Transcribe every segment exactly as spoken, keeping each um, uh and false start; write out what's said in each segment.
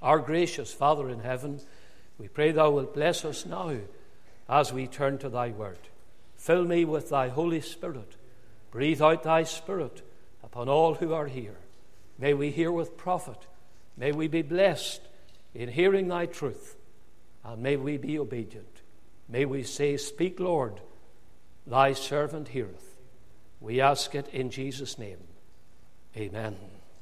Our gracious Father in heaven, we pray thou wilt bless us now as we turn to thy word. Fill me with thy Holy Spirit. Breathe out thy Spirit upon all who are here. May we hear with profit. May we be blessed in hearing thy truth. And may we be obedient. May we say, Speak, Lord, thy servant heareth. We ask it in Jesus' name. Amen.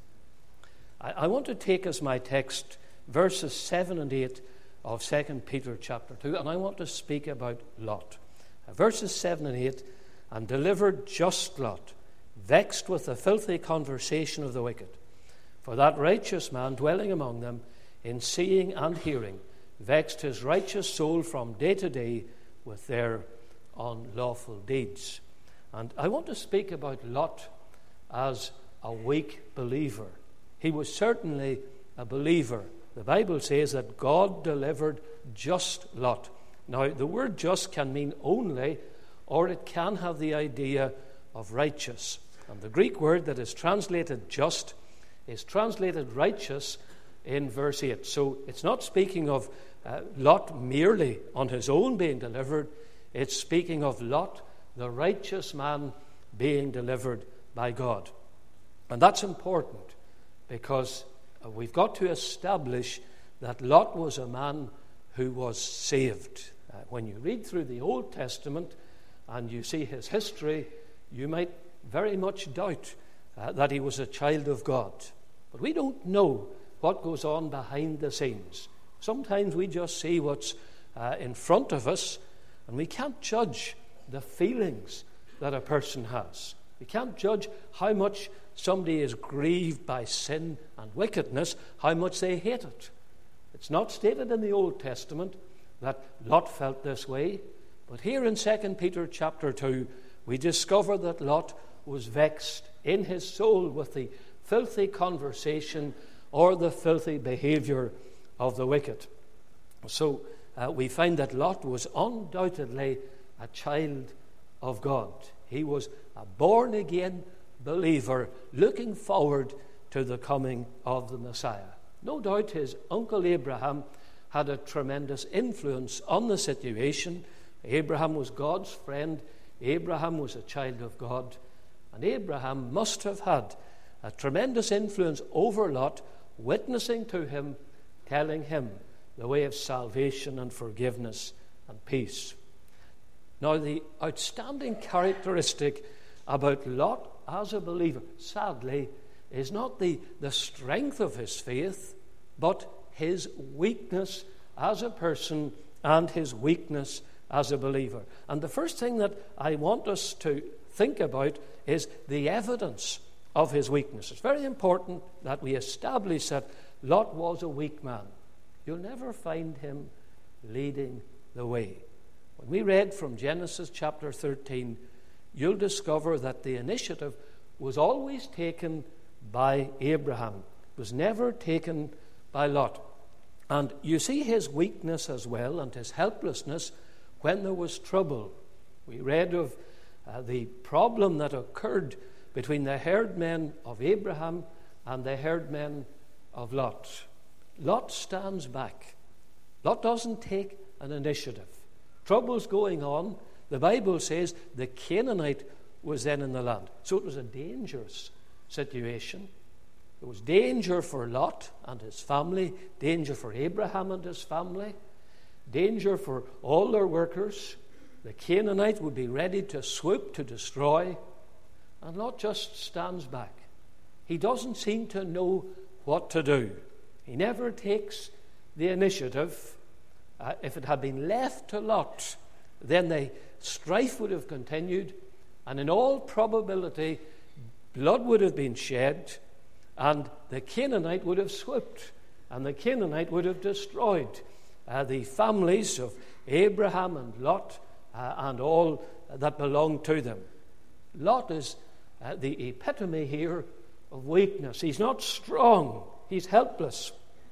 I, I want to take as my text verses seven and eight of Second Peter chapter two, and I want to speak about Lot. Uh, verses seven and eight, and delivered just Lot, vexed with the filthy conversation of the wicked. For that righteous man dwelling among them, in seeing and hearing, vexed his righteous soul from day to day with their unlawful deeds. And I want to speak about Lot as a weak believer. He was certainly a believer. The Bible says that God delivered just Lot. Now, the word just can mean only, or it can have the idea of righteous. And the Greek word that is translated just is translated righteous in verse eight. So it's not speaking of uh, Lot merely on his own being delivered. It's speaking of Lot, the righteous man, being delivered by God. And that's important because we've got to establish that Lot was a man who was saved. Uh, when you read through the Old Testament and you see his history, you might very much doubt uh, that he was a child of God. But we don't know what goes on behind the scenes. Sometimes we just see what's uh, in front of us, and we can't judge the feelings that a person has. We can't judge how much somebody is grieved by sin and wickedness, how much they hate it. It's not stated in the Old Testament that Lot felt this way, but here in Second Peter chapter two, we discover that Lot was vexed in his soul with the filthy conversation or the filthy behavior of the wicked. So uh, we find that Lot was undoubtedly a child of God. He was a born-again believer looking forward to the coming of the Messiah. No doubt his uncle Abraham had a tremendous influence on the situation. Abraham was God's friend. Abraham was a child of God. And Abraham must have had a tremendous influence over Lot, witnessing to him, telling him the way of salvation and forgiveness and peace. Now, the outstanding characteristic about Lot as a believer, sadly, is not the, the strength of his faith, but his weakness as a person and his weakness as a believer. And the first thing that I want us to think about is the evidence of his weakness. It's very important that we establish that Lot was a weak man. You'll never find him leading the way. When we read from Genesis chapter thirteen, you'll discover that the initiative was always taken by Abraham. It was never taken by Lot. And you see his weakness as well and his helplessness when there was trouble. We read of uh, the problem that occurred between the herdmen of Abraham and the herdmen of Lot. Lot stands back. Lot doesn't take an initiative. Trouble's going on. The Bible says the Canaanite was then in the land. So it was a dangerous situation. There was danger for Lot and his family, danger for Abraham and his family, danger for all their workers. The Canaanite would be ready to swoop to destroy. And Lot just stands back. He doesn't seem to know what to do. He never takes the initiative. Uh, if it had been left to Lot, then the strife would have continued, and in all probability, blood would have been shed, and the Canaanite would have swooped, and the Canaanite would have destroyed uh, the families of Abraham and Lot uh, and all that belonged to them. Lot is uh, the epitome here of weakness. He's not strong. He's helpless.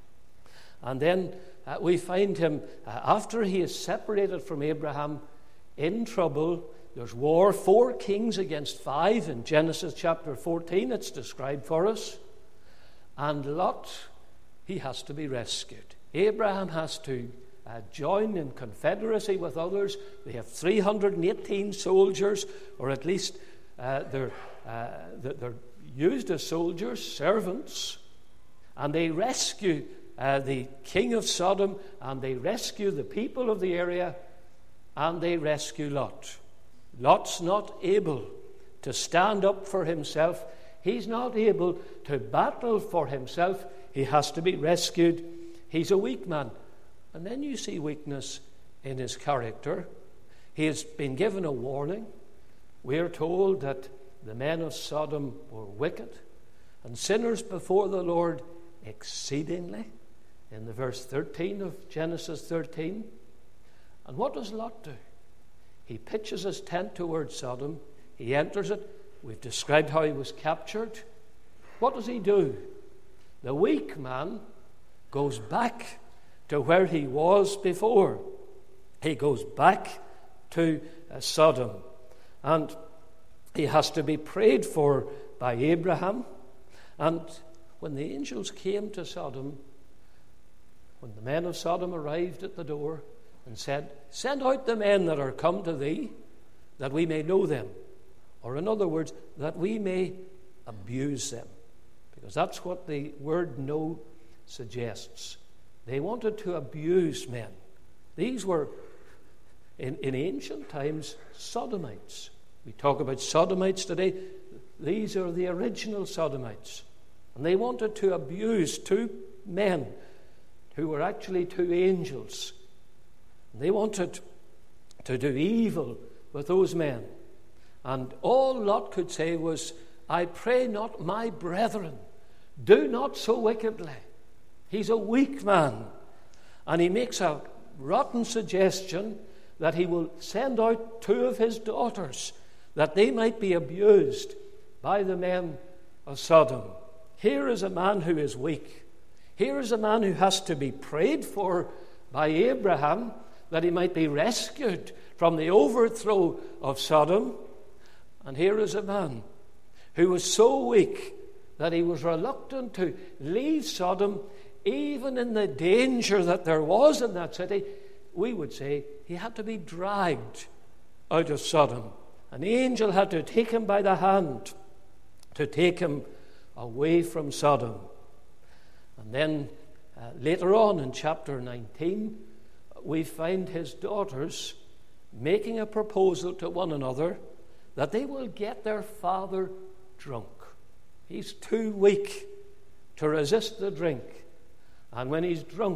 And then uh, we find him, uh, after he is separated from Abraham, in trouble. There's war, four kings against five in Genesis chapter fourteen. It's described for us. And Lot, he has to be rescued. Abraham has to uh, join in confederacy with others. They have three hundred eighteen soldiers, or at least uh, they're, uh, they're used as soldiers, servants, and they rescue uh, the king of Sodom, and they rescue the people of the area, and they rescue Lot. Lot's not able to stand up for himself. He's not able to battle for himself. He has to be rescued. He's a weak man. And then you see weakness in his character. He has been given a warning. We are told that the men of Sodom were wicked and sinners before the Lord exceedingly, in the verse thirteen of Genesis thirteen. And what does Lot do? He pitches his tent towards Sodom. He enters it. We've described how he was captured. What does he do? The weak man goes back to where he was before. He goes back to uh, Sodom. And he has to be prayed for by Abraham. And when the angels came to Sodom, when the men of Sodom arrived at the door and said, "Send out the men that are come to thee, that we may know them." Or in other words, that we may abuse them. Because that's what the word know suggests. They wanted to abuse men. These were, in, in ancient times, Sodomites. We talk about Sodomites today. These are the original Sodomites. And they wanted to abuse two men who were actually two angels. And they wanted to do evil with those men. And all Lot could say was, "I pray not my brethren, do not so wickedly." He's a weak man. And he makes a rotten suggestion that he will send out two of his daughters, that they might be abused by the men of Sodom. Here is a man who is weak. Here is a man who has to be prayed for by Abraham, that he might be rescued from the overthrow of Sodom. And here is a man who was so weak that he was reluctant to leave Sodom, even in the danger that there was in that city. We would say he had to be dragged out of Sodom. An angel had to take him by the hand to take him away from Sodom. And then uh, later on in chapter nineteen, we find his daughters making a proposal to one another that they will get their father drunk. He's too weak to resist the drink. And when he's drunk,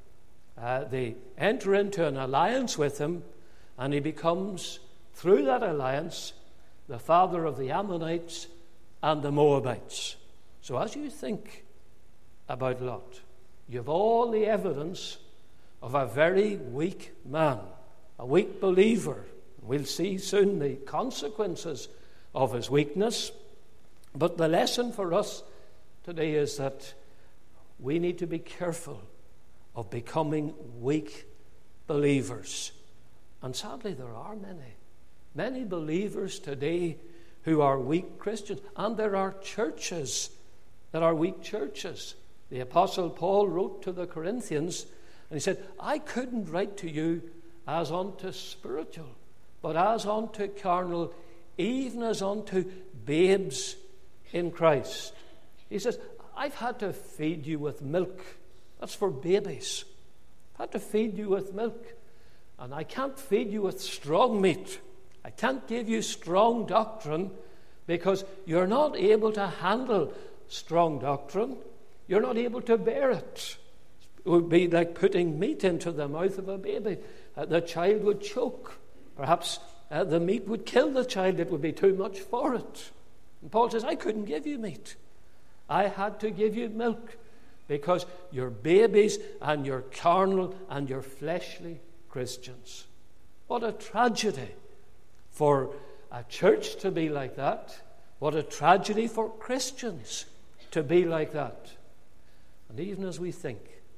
uh, they enter into an alliance with him, and he becomes, through that alliance, the father of the Ammonites and the Moabites. So as you think about Lot, you have all the evidence of a very weak man, a weak believer. We'll see soon the consequences of his weakness. But the lesson for us today is that we need to be careful of becoming weak believers. And sadly, there are many, many believers today who are weak Christians. And there are churches that are weak churches. The Apostle Paul wrote to the Corinthians, and he said, "I couldn't write to you as unto spiritual, but as unto carnal, even as unto babes in Christ." He says, "I've had to feed you with milk." That's for babies. I've had to feed you with milk. And I can't feed you with strong meat. I can't give you strong doctrine because you're not able to handle strong doctrine. You're not able to bear it. It would be like putting meat into the mouth of a baby. Uh, the child would choke. Perhaps uh, the meat would kill the child. It would be too much for it. And Paul says, "I couldn't give you meat. I had to give you milk because you're babies and you're carnal and you're fleshly Christians." What a tragedy for a church to be like that. What a tragedy for Christians to be like that. And even as we think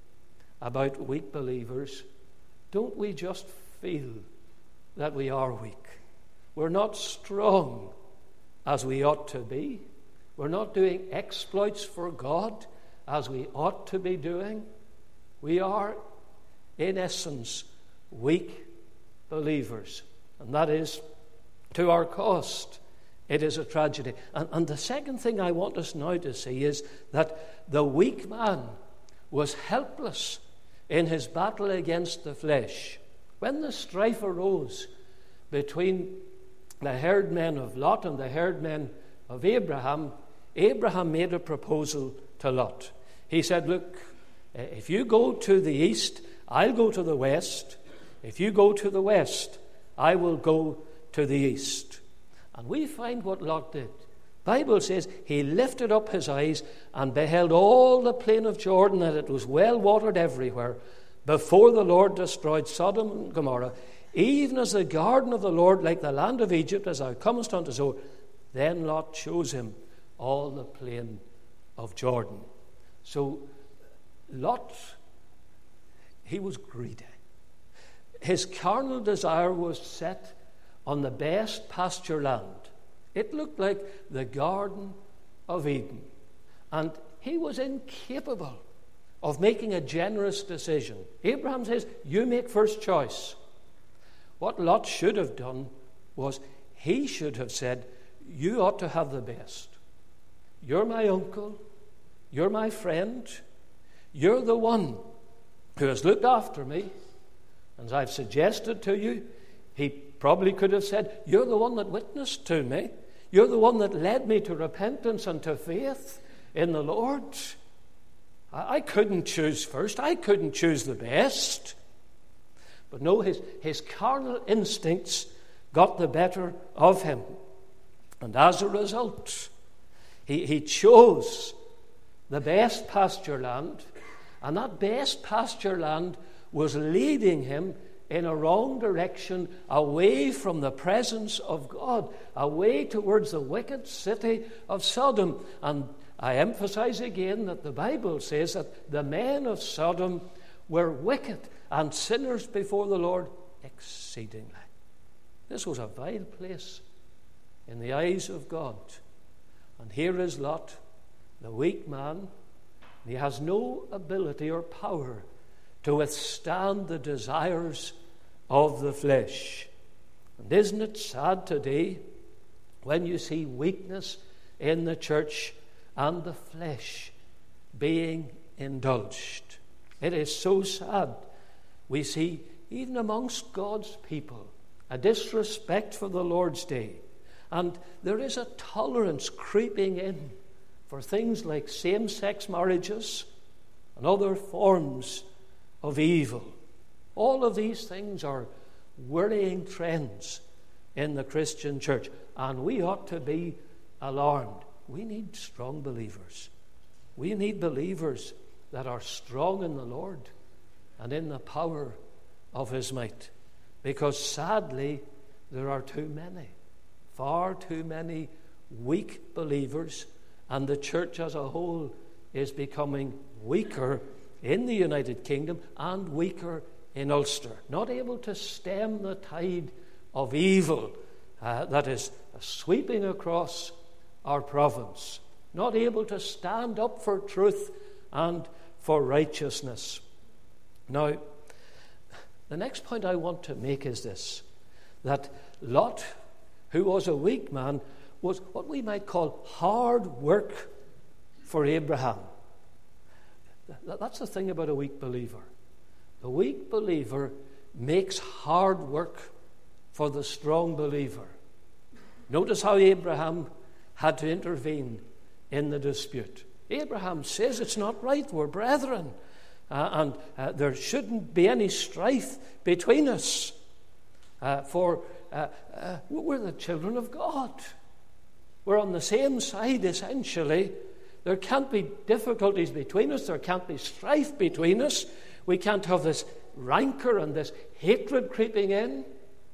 about weak believers, don't we just feel that we are weak? We're not strong as we ought to be. We're not doing exploits for God as we ought to be doing, we are, in essence, weak believers. And that is to our cost. It is a tragedy. And, and the second thing I want us now to see is that the weak man was helpless in his battle against the flesh. When the strife arose between the herdmen of Lot and the herdmen of Abraham, Abraham made a proposal to Lot. He said, look, if you go to the east, I'll go to the west. If you go to the west, I will go to the east. And we find what Lot did. The Bible says he lifted up his eyes and beheld all the plain of Jordan, that it was well watered everywhere, before the Lord destroyed Sodom and Gomorrah, even as the garden of the Lord, like the land of Egypt, as thou comest unto Zoar. Then Lot chose him all the plain of Jordan. So Lot, he was greedy. His carnal desire was set on the best pasture land. It looked like the Garden of Eden. And he was incapable of making a generous decision. Abraham says, you make first choice. What Lot should have done was he should have said, you ought to have the best. You're my uncle. You're my friend. You're the one who has looked after me. And as I've suggested to you, he probably could have said, you're the one that witnessed to me. You're the one that led me to repentance and to faith in the Lord. I, I couldn't choose first. I couldn't choose the best. But no, his, his carnal instincts got the better of him. And as a result, he, he chose the best pasture land. And that best pasture land was leading him in a wrong direction, away from the presence of God, away towards the wicked city of Sodom. And I emphasize again that the Bible says that the men of Sodom were wicked and sinners before the Lord exceedingly. This was a vile place in the eyes of God. And here is Lot, the weak man. He has no ability or power to withstand the desires of the flesh. And isn't it sad today when you see weakness in the church and the flesh being indulged? It is so sad. We see, even amongst God's people, a disrespect for the Lord's day. And there is a tolerance creeping in for things like same-sex marriages and other forms of evil. All of these things are worrying trends in the Christian church, and we ought to be alarmed. We need strong believers. We need believers that are strong in the Lord and in the power of His might, because sadly there are too many, far too many weak believers, and the church as a whole is becoming weaker in the United Kingdom and weaker in Ulster, not able to stem the tide of evil uh, that is sweeping across our province, not able to stand up for truth and for righteousness. Now, the next point I want to make is this, that Lot, who was a weak man, was what we might call hard work for Abraham. That's the thing about a weak believer. The weak believer makes hard work for the strong believer. Notice how Abraham had to intervene in the dispute. Abraham says it's not right, we're brethren, uh, and uh, there shouldn't be any strife between us, uh, for uh, uh, we're the children of God. We're on the same side, essentially. There can't be difficulties between us. There can't be strife between us. We can't have this rancor and this hatred creeping in.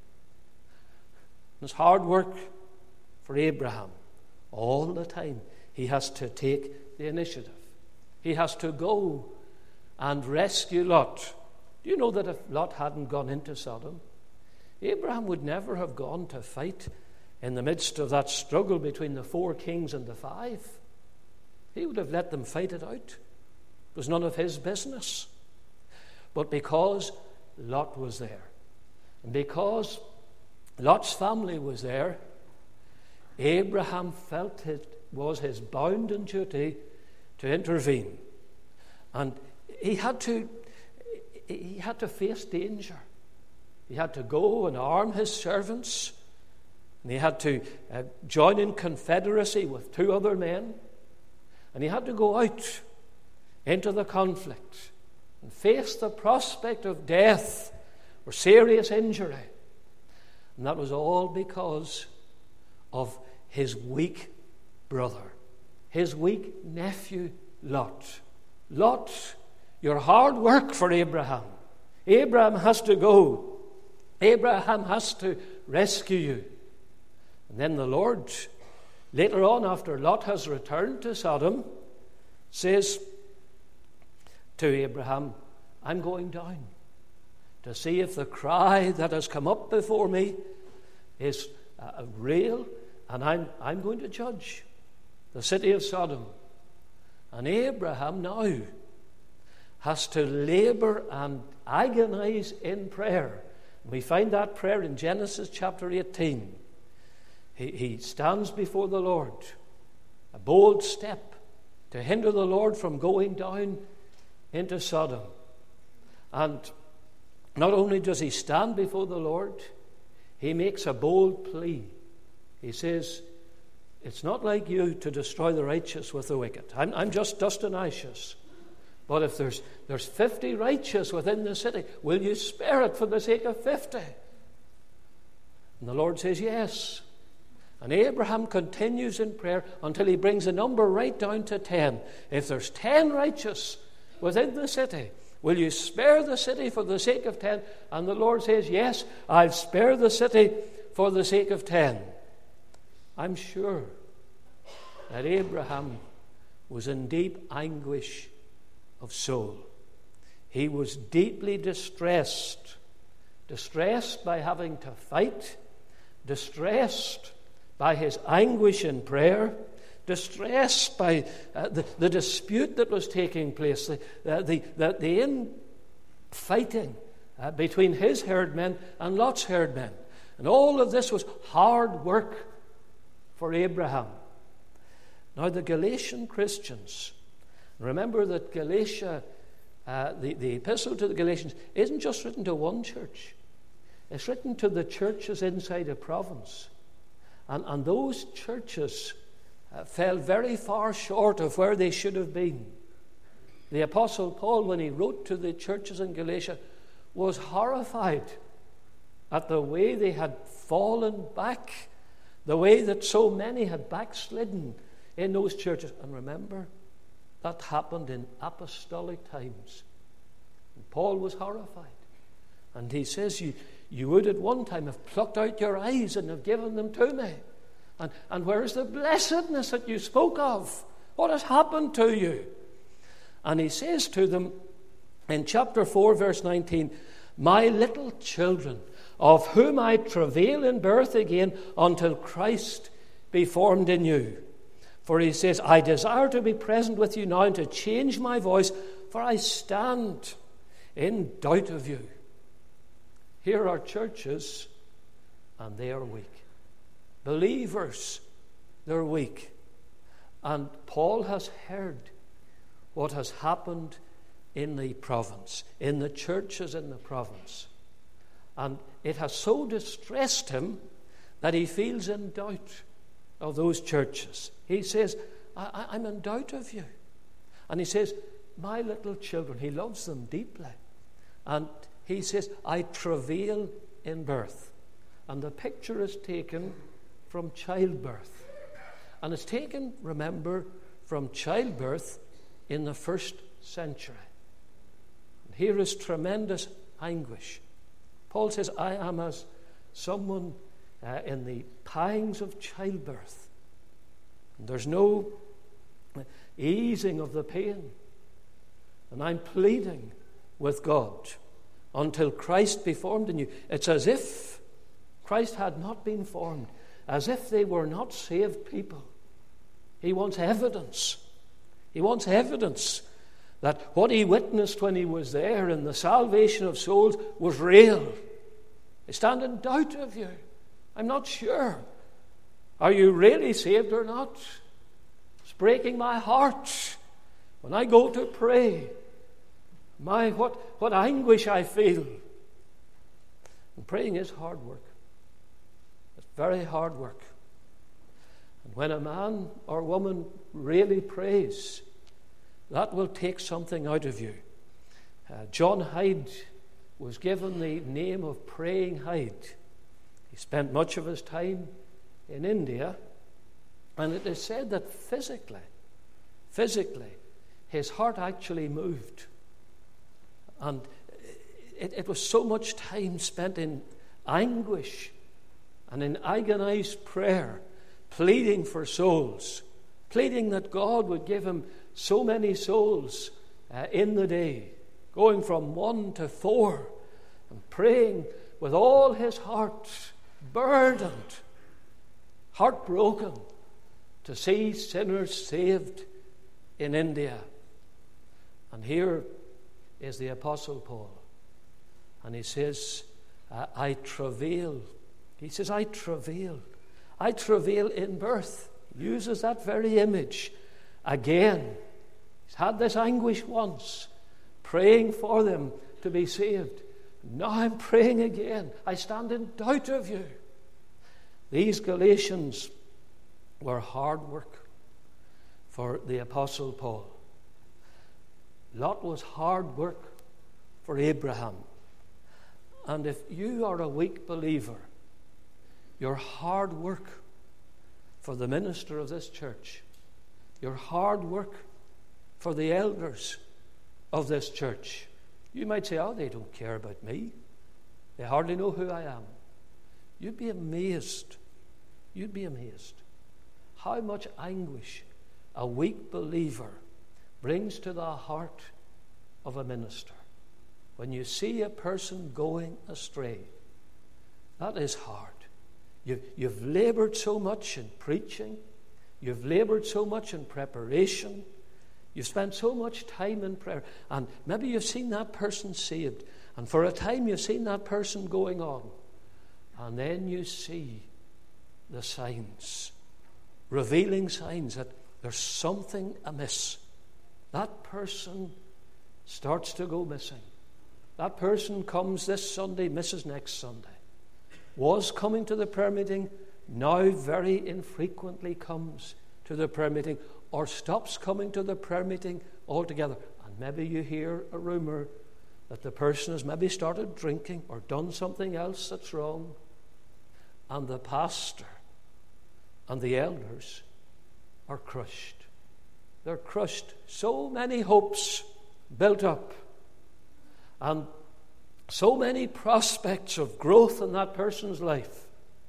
It's hard work for Abraham. All the time he has to take the initiative. He has to go and rescue Lot. Do you know that if Lot hadn't gone into Sodom, Abraham would never have gone to fight in the midst of that struggle between the four kings and the five? He would have let them fight it out. It was none of his business. But because Lot was there, and because Lot's family was there, Abraham felt it was his bounden duty to intervene. And he had to, he had to face danger. He had to go and arm his servants. And he had to uh, join in confederacy with two other men. And he had to go out into the conflict and face the prospect of death or serious injury. And that was all because of his weak brother, his weak nephew Lot. Lot, you're hard work for Abraham. Abraham has to go. Abraham has to rescue you. And then the Lord, later on, after Lot has returned to Sodom, says to Abraham, I'm going down to see if the cry that has come up before me is uh, real, and I'm, I'm going to judge the city of Sodom. And Abraham now has to labor and agonize in prayer. We find that prayer in Genesis chapter eighteen. He, he stands before the Lord, a bold step to hinder the Lord from going down into Sodom. And not only does he stand before the Lord, he makes a bold plea. He says, it's not like you to destroy the righteous with the wicked. I'm, I'm just dust and ashes. But if there's, there's fifty righteous within the city, will you spare it for the sake of fifty? And the Lord says, yes. And Abraham continues in prayer until he brings the number right down to ten. If there's ten righteous within the city, will you spare the city for the sake of ten? And the Lord says, yes, I'll spare the city for the sake of ten. I'm sure that Abraham was in deep anguish of soul. He was deeply distressed, distressed by having to fight, distressed by his anguish in prayer, distressed by uh, the, the dispute that was taking place, the, uh, the, the, the infighting uh, between his herdmen and Lot's herdmen. And all of this was hard work for Abraham. Now, the Galatian Christians, remember that Galatia, uh, the, the epistle to the Galatians, isn't just written to one church. It's written to the churches inside a province. And, and those churches uh, fell very far short of where they should have been. The Apostle Paul, when he wrote to the churches in Galatia, was horrified at the way they had fallen back, the way that so many had backslidden in those churches. And remember, that happened in apostolic times. And Paul was horrified. And he says, you, you would at one time have plucked out your eyes and have given them to me. And, and where is the blessedness that you spoke of? What has happened to you? And he says to them in chapter four, verse nineteen, my little children, of whom I travail in birth again until Christ be formed in you. For he says, I desire to be present with you now and to change my voice, for I stand in doubt of you. Here are churches, and they are weak. Believers, they're weak. And Paul has heard what has happened in the province, in the churches in the province. And it has so distressed him that he feels in doubt of those churches. He says, I, I'm in doubt of you. And he says, my little children, he loves them deeply. And he says, I travail in birth. And the picture is taken from childbirth. And it's taken, remember, from childbirth in the first century. And here is tremendous anguish. Paul says, I am as someone uh, in the pangs of childbirth. And there's no easing of the pain. And I'm pleading with God until Christ be formed in you. It's as if Christ had not been formed, as if they were not saved people. He wants evidence. He wants evidence that what he witnessed when he was there in the salvation of souls was real. I stand in doubt of you. I'm not sure. Are you really saved or not? It's breaking my heart when I go to pray. My, what, what anguish I feel. And praying is hard work. It's very hard work. And when a man or woman really prays, that will take something out of you. Uh, John Hyde was given the name of Praying Hyde. He spent much of his time in India, and it is said that physically, physically, his heart actually moved. And it, it was so much time spent in anguish and in agonized prayer, pleading for souls, pleading that God would give him so many souls uh, in the day, going from one to four, and praying with all his heart, burdened, heartbroken, to see sinners saved in India. And here is the Apostle Paul, and he says, I travail. He says, I travail. I travail in birth. He uses that very image again. He's had this anguish once, praying for them to be saved. Now I'm praying again. I stand in doubt of you. These Galatians were hard work for the Apostle Paul. Lot was hard work for Abraham. And if you are a weak believer, your hard work for the minister of this church, your hard work for the elders of this church, you might say, oh, they don't care about me. They hardly know who I am. You'd be amazed. You'd be amazed how much anguish a weak believer brings to the heart of a minister. When you see a person going astray, that is hard. You, you've labored so much in preaching. You've labored so much in preparation. You've spent so much time in prayer. And maybe you've seen that person saved. And for a time you've seen that person going on. And then you see the signs, revealing signs that there's something amiss. That person starts to go missing. That person comes this Sunday, misses next Sunday. Was coming to the prayer meeting, now very infrequently comes to the prayer meeting, or stops coming to the prayer meeting altogether. And maybe you hear a rumor that the person has maybe started drinking or done something else that's wrong. And the pastor and the elders are crushed. They're crushed. So many hopes built up, and so many prospects of growth in that person's life.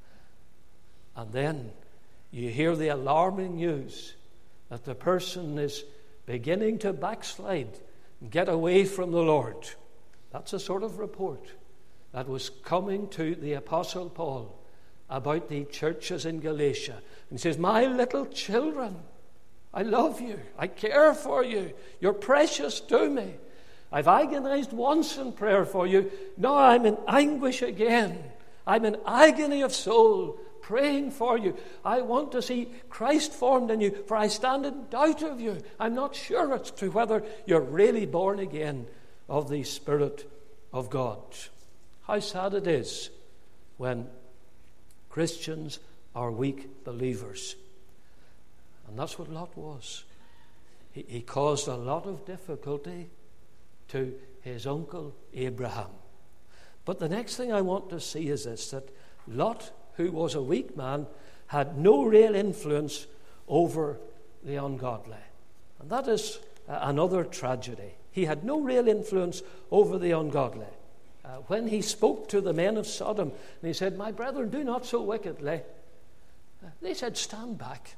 And then you hear the alarming news that the person is beginning to backslide and get away from the Lord. That's a sort of report that was coming to the Apostle Paul about the churches in Galatia. And he says, my little children, I love you. I care for you. You're precious to me. I've agonized once in prayer for you. Now I'm in anguish again. I'm in agony of soul, praying for you. I want to see Christ formed in you, for I stand in doubt of you. I'm not sure as to whether you're really born again of the Spirit of God. How sad it is when Christians are weak believers. And that's what Lot was. He, he caused a lot of difficulty to his uncle Abraham. But the next thing I want to see is this, that Lot, who was a weak man, had no real influence over the ungodly. And that is uh, another tragedy. He had no real influence over the ungodly. Uh, when he spoke to the men of Sodom, and he said, my brethren, do not so wickedly, uh, they said, stand back.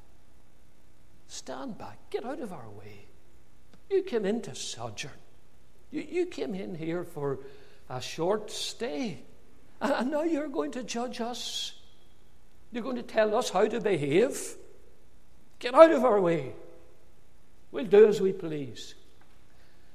Stand back. Get out of our way. You came in to sojourn. You, you came in here for a short stay. And now you're going to judge us. You're going to tell us how to behave. Get out of our way. We'll do as we please.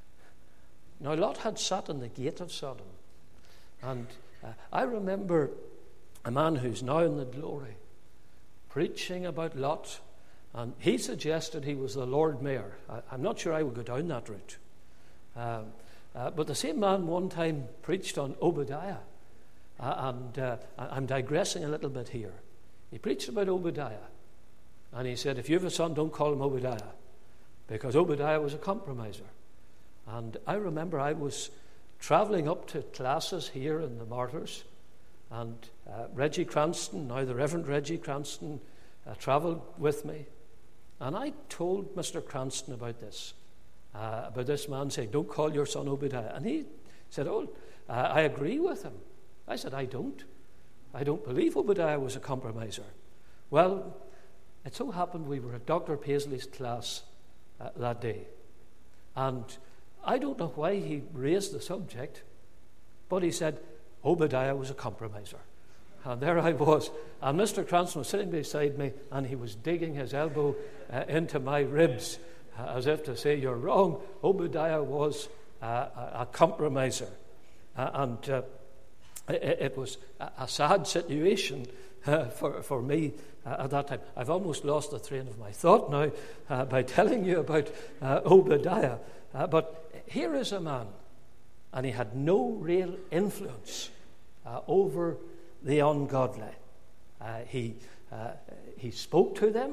Now, Lot had sat in the gate of Sodom. And uh, I remember a man who's now in the glory preaching about Lot. And he suggested he was the Lord Mayor. I, I'm not sure I would go down that route. Um, uh, but the same man one time preached on Obadiah. Uh, and uh, I'm digressing a little bit here. He preached about Obadiah. And he said, if you have a son, don't call him Obadiah. Because Obadiah was a compromiser. And I remember I was travelling up to classes here in the Martyrs. And uh, Reggie Cranston, now the Reverend Reggie Cranston, uh, travelled with me. And I told Mister Cranston about this. Uh, about this man saying, don't call your son Obadiah. And he said, oh, uh, I agree with him. I said, I don't. I don't believe Obadiah was a compromiser. Well, it so happened we were at Doctor Paisley's class uh, that day. And I don't know why he raised the subject, but he said, Obadiah was a compromiser. And there I was. And Mister Cranston was sitting beside me, and he was digging his elbow uh, into my ribs, uh, as if to say, you're wrong. Obadiah was uh, a, a compromiser. Uh, and uh, it, it was a, a sad situation uh, for, for me uh, at that time. I've almost lost the train of my thought now uh, by telling you about uh, Obadiah. Uh, but here is a man, and he had no real influence uh, over the ungodly. Uh, he uh, he spoke to them,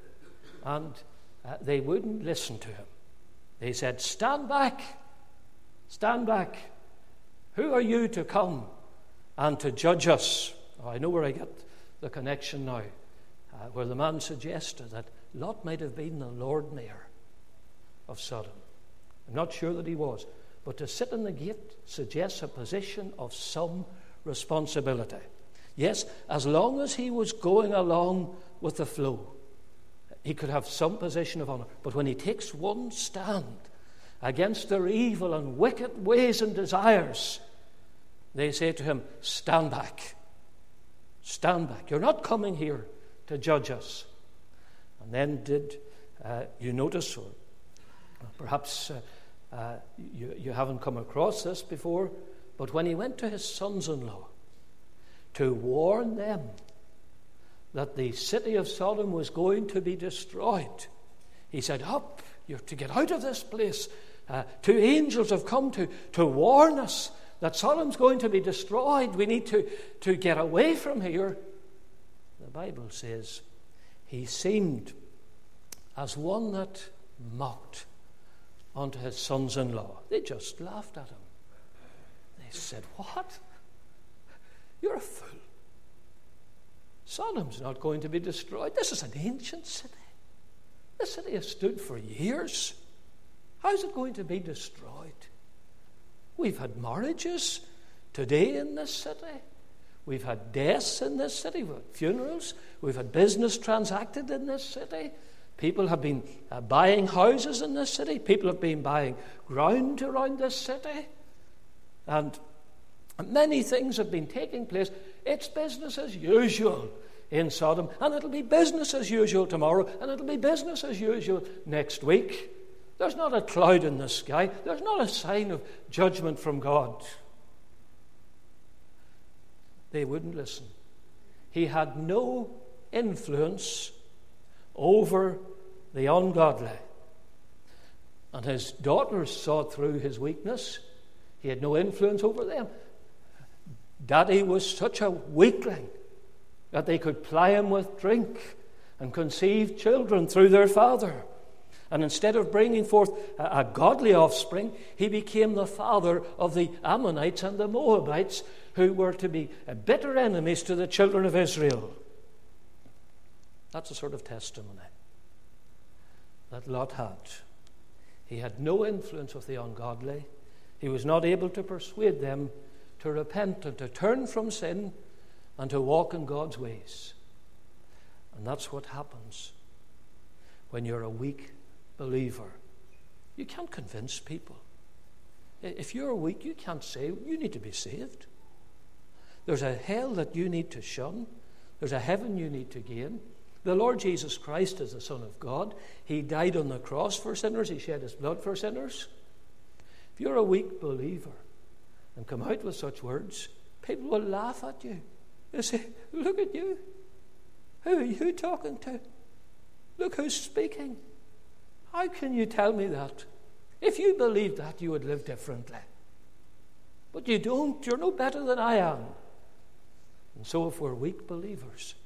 and uh, they wouldn't listen to him. They said, stand back, stand back. Who are you to come and to judge us? Oh, I know where I get the connection now, uh, where the man suggested that Lot might have been the Lord Mayor of Sodom. I'm not sure that he was, but to sit in the gate suggests a position of some responsibility. Yes, as long as he was going along with the flow, he could have some position of honor. But when he takes one stand against their evil and wicked ways and desires, they say to him, stand back. Stand back. You're not coming here to judge us. And then did uh, you notice, or perhaps uh, uh, you, you haven't come across this before, but when he went to his sons-in-law to warn them that the city of Sodom was going to be destroyed, he said, up, you're to get out of this place. Uh, two angels have come to, to warn us that Sodom's going to be destroyed. We need to, to get away from here. The Bible says he seemed as one that mocked unto his sons-in-law. They just laughed at him. They said, what? You're a fool. Sodom's not going to be destroyed. This is an ancient city. This city has stood for years. How's it going to be destroyed? We've had marriages today in this city. We've had deaths in this city. We've had funerals. We've had business transacted in this city. People have been uh, buying houses in this city. People have been buying ground around this city. And many things have been taking place. It's business as usual in Sodom, and it'll be business as usual tomorrow, and it'll be business as usual next week. There's not a cloud in the sky. There's not a sign of judgment from God. They wouldn't listen. He had no influence over the ungodly. And his daughters saw through his weakness. He had no influence over them. Daddy was such a weakling that they could ply him with drink and conceive children through their father. And instead of bringing forth a, a godly offspring, he became the father of the Ammonites and the Moabites, who were to be bitter enemies to the children of Israel. That's the sort of testimony that Lot had. He had no influence with the ungodly. He was not able to persuade them to repent and to turn from sin and to walk in God's ways. And that's what happens when you're a weak believer. You can't convince people. If you're weak, you can't say, you need to be saved. There's a hell that you need to shun. There's a heaven you need to gain. The Lord Jesus Christ is the Son of God. He died on the cross for sinners. He shed his blood for sinners. If you're a weak believer and come out with such words, people will laugh at you. They'll say, look at you. Who are you talking to? Look who's speaking. How can you tell me that? If you believed that, you would live differently. But you don't. You're no better than I am. And so if we're weak believers,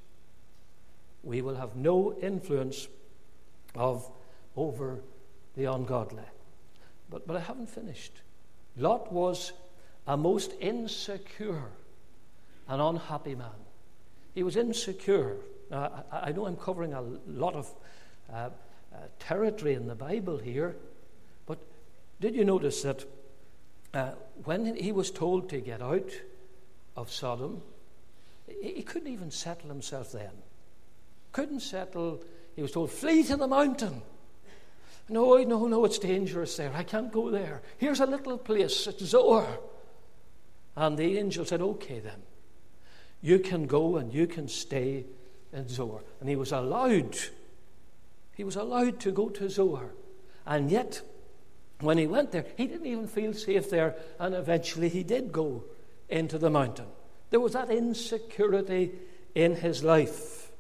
we will have no influence of over the ungodly. But, but I haven't finished. Lot was a most insecure and unhappy man. He was insecure. Now, I, I know I'm covering a lot of uh, uh, territory in the Bible here, but did you notice that uh, when he was told to get out of Sodom, he, he couldn't even settle himself then. Couldn't settle. He was told, flee to the mountain. No, no, no, it's dangerous there. I can't go there. Here's a little place. It's Zoar. And the angel said, okay then. You can go and you can stay in Zoar. And he was allowed. He was allowed to go to Zoar. And yet, when he went there, he didn't even feel safe there. And eventually he did go into the mountain. There was that insecurity in his life.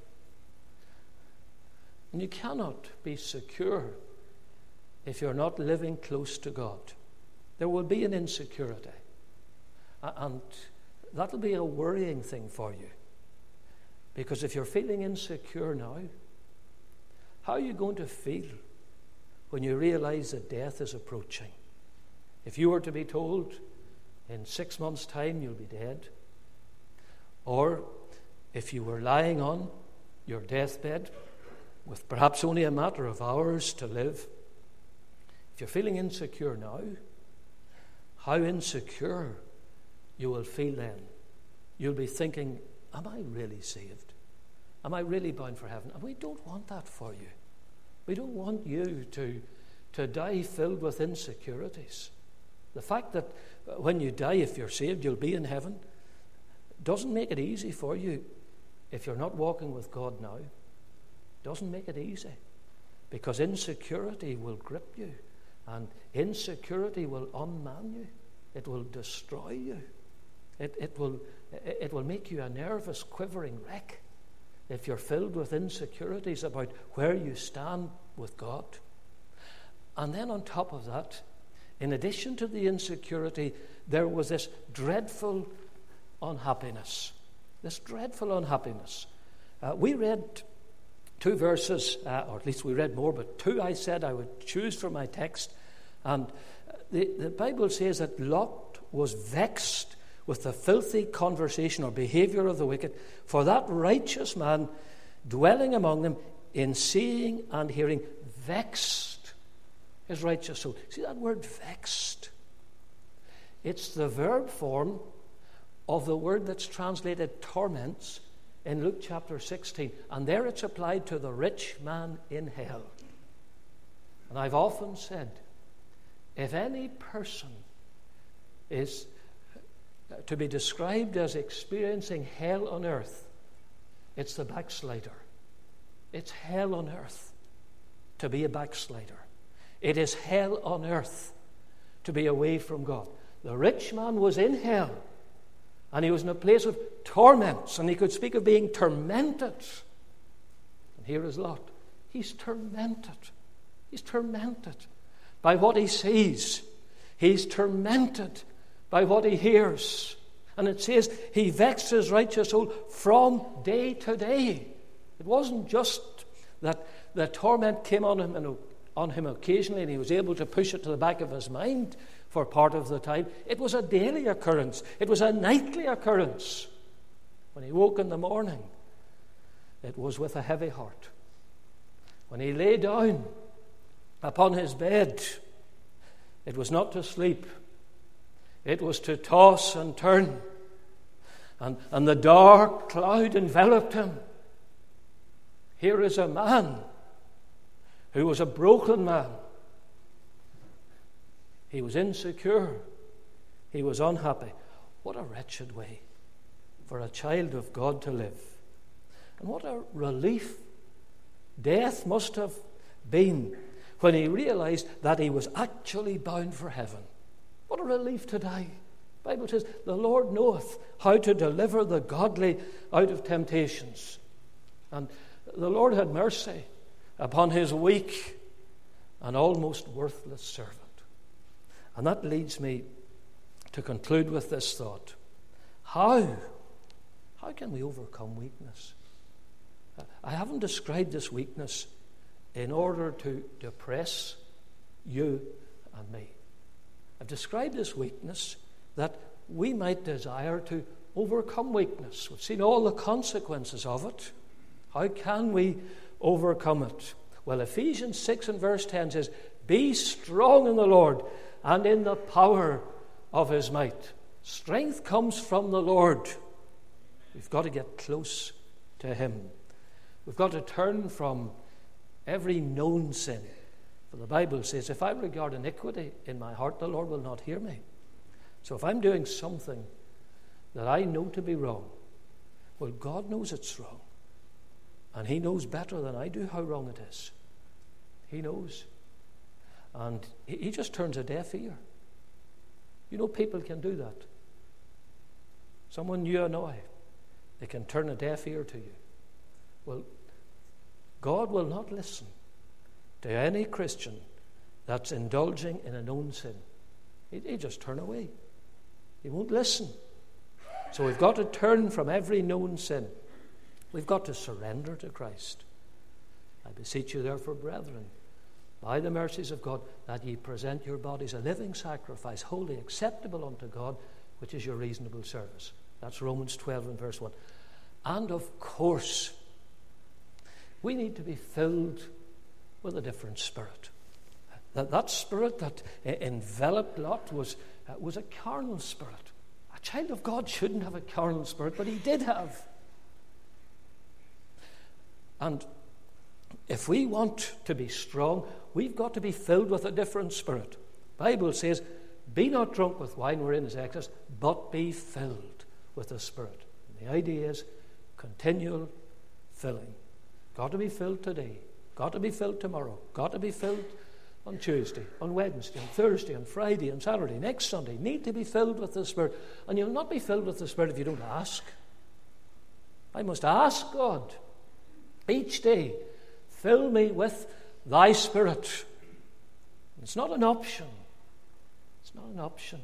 And you cannot be secure if you're not living close to God. There will be an insecurity. And that'll be a worrying thing for you. Because if you're feeling insecure now, how are you going to feel when you realize that death is approaching? If you were to be told in six months' time you'll be dead, or if you were lying on your deathbed with perhaps only a matter of hours to live, if you're feeling insecure now, how insecure you will feel then. You'll be thinking, am I really saved? Am I really bound for heaven? And we don't want that for you. We don't want you to, to die filled with insecurities. The fact that when you die, if you're saved, you'll be in heaven, doesn't make it easy for you if you're not walking with God now. Doesn't make it easy. Because insecurity will grip you. And insecurity will unman you. It will destroy you. It, it, will, it will make you a nervous, quivering wreck if you're filled with insecurities about where you stand with God. And then on top of that, in addition to the insecurity, there was this dreadful unhappiness. This dreadful unhappiness. Uh, we read two verses, uh, or at least we read more, but two I said I would choose for my text. And the, the Bible says that Lot was vexed with the filthy conversation or behavior of the wicked, for that righteous man dwelling among them in seeing and hearing vexed his righteous soul. See that word vexed? It's the verb form of the word that's translated torments in Luke chapter sixteen. And there it's applied to the rich man in hell. And I've often said, if any person is to be described as experiencing hell on earth, it's the backslider. It's hell on earth to be a backslider. It is hell on earth to be away from God. The rich man was in hell, and he was in a place of torments, and he could speak of being tormented. And here is Lot. He's tormented. He's tormented by what he sees. He's tormented by what he hears. And it says he vexed his righteous soul from day to day. It wasn't just that the torment came on him and on him occasionally and he was able to push it to the back of his mind for part of the time. It was a daily occurrence. It was a nightly occurrence. When he woke in the morning, it was with a heavy heart. When he lay down upon his bed, it was not to sleep. It was to toss and turn. And, and the dark cloud enveloped him. Here is a man who was a broken man. He was insecure. He was unhappy. What a wretched way for a child of God to live. And what a relief death must have been when he realized that he was actually bound for heaven. What a relief to die. The Bible says, the Lord knoweth how to deliver the godly out of temptations. And the Lord had mercy upon his weak and almost worthless servant. And that leads me to conclude with this thought. How? How can we overcome weakness? I haven't described this weakness in order to depress you and me. I've described this weakness that we might desire to overcome weakness. We've seen all the consequences of it. How can we overcome it? Well, Ephesians six and verse ten says, be strong in the Lord and in the power of his might. Strength comes from the Lord. We've got to get close to him. We've got to turn from every known sin. For the Bible says, if I regard iniquity in my heart, the Lord will not hear me. So if I'm doing something that I know to be wrong, well, God knows it's wrong. And he knows better than I do how wrong it is. He knows. And he just turns a deaf ear. You know, people can do that. Someone you annoy, they can turn a deaf ear to you. Well, God will not listen to any Christian that's indulging in a known sin. He, he just turn away. He won't listen. So we've got to turn from every known sin. We've got to surrender to Christ. I beseech you therefore, brethren, by the mercies of God, that ye present your bodies a living sacrifice, wholly acceptable unto God, which is your reasonable service. That's Romans twelve and verse one. And of course, we need to be filled with a different spirit. That, that spirit that enveloped Lot was, uh, was a carnal spirit. A child of God shouldn't have a carnal spirit, but he did have. And if we want to be strong, we've got to be filled with a different spirit. The Bible says, be not drunk with wine wherein is excess, but be filled with the Spirit. And the idea is continual filling. Got to be filled today. Got to be filled tomorrow. Got to be filled on Tuesday, on Wednesday, on Thursday, on Friday, on Saturday, next Sunday. Need to be filled with the Spirit. And you'll not be filled with the Spirit if you don't ask. I must ask God each day, fill me with thy Spirit. It's not an option. It's not an option.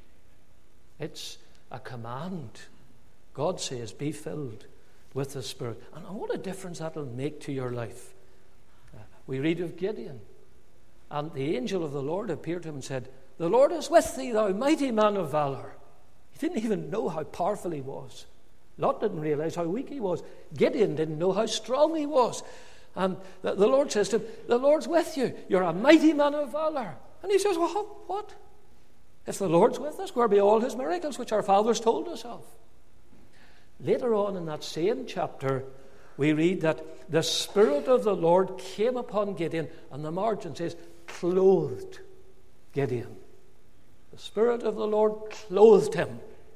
It's a command. God says, be filled with the Spirit. And what a difference that will make to your life. Uh, we read of Gideon. And the angel of the Lord appeared to him and said, the Lord is with thee, thou mighty man of valor. He didn't even know how powerful he was. Lot didn't realize how weak he was. Gideon didn't know how strong he was. And the, the Lord says to him, the Lord's with you. You're a mighty man of valor. And he says, well, what? If the Lord's with us, where be all his miracles which our fathers told us of? Later on in that same chapter, we read that the Spirit of the Lord came upon Gideon, and the margin says, clothed Gideon. The Spirit of the Lord clothed him.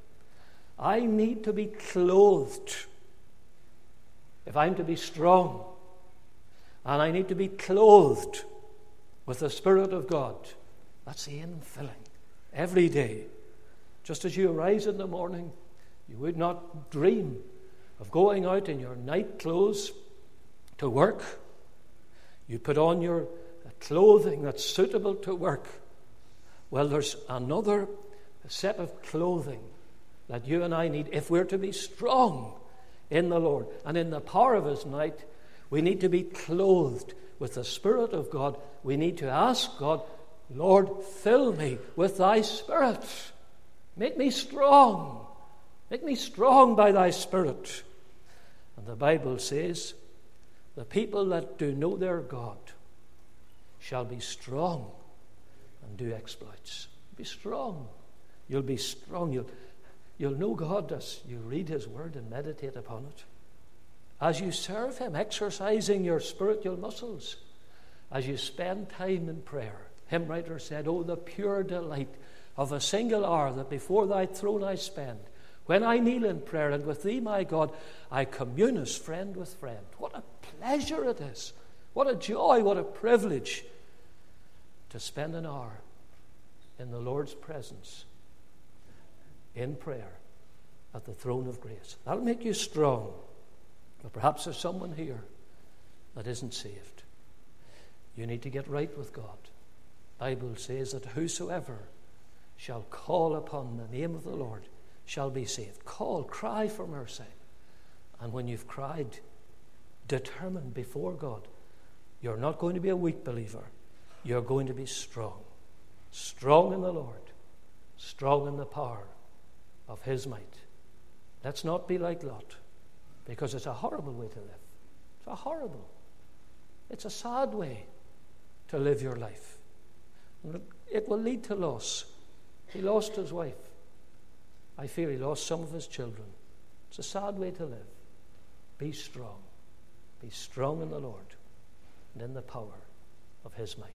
I need to be clothed if I'm to be strong. And I need to be clothed with the Spirit of God. That's the infilling. Every day. Just as you arise in the morning, you would not dream of going out in your night clothes to work. You put on your clothing that's suitable to work. Well, there's another set of clothing that you and I need if we're to be strong in the Lord. And in the power of his might, we need to be clothed with the Spirit of God. We need to ask God, Lord, fill me with thy Spirit. Make me strong. Make me strong by thy Spirit. And the Bible says, the people that do know their God shall be strong and do exploits. Be strong. You'll be strong. You'll, you'll know God as you read his word and meditate upon it. As you serve him, exercising your spiritual muscles. As you spend time in prayer. Hymn writer said, oh, the pure delight of a single hour that before thy throne I spend. When I kneel in prayer, and with thee, my God, I commune as friend with friend. What a pleasure it is. What a joy, what a privilege to spend an hour in the Lord's presence in prayer at the throne of grace. That'll make you strong. But perhaps there's someone here that isn't saved. You need to get right with God. The Bible says that whosoever shall call upon the name of the Lord shall be saved. Call, cry for mercy. And when you've cried, determined before God, you're not going to be a weak believer. You're going to be strong. Strong in the Lord. Strong in the power of his might. Let's not be like Lot, because it's a horrible way to live. It's a horrible. It's a sad way to live your life. It will lead to loss. He lost his wife. I fear he lost some of his children. It's a sad way to live. Be strong. Be strong in the Lord and in the power of his might.